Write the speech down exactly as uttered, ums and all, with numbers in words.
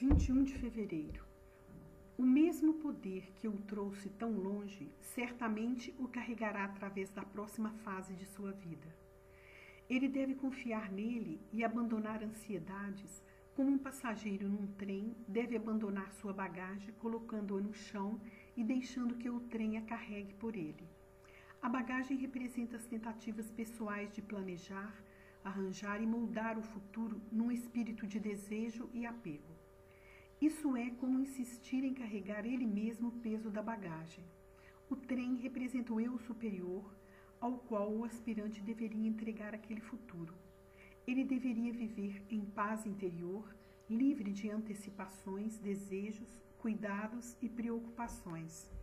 vinte e um de fevereiro. O mesmo poder que o trouxe tão longe, certamente o carregará através da próxima fase de sua vida. Ele deve confiar nele e abandonar ansiedades, como um passageiro num trem deve abandonar sua bagagem, colocando-a no chão e deixando que o trem a carregue por ele. A bagagem representa as tentativas pessoais de planejar, arranjar e moldar o futuro num espírito de desejo e apego. Isso é como insistir em carregar ele mesmo o peso da bagagem. O trem representa o eu superior, ao qual o aspirante deveria entregar aquele futuro. Ele deveria viver em paz interior, livre de antecipações, desejos, cuidados e preocupações.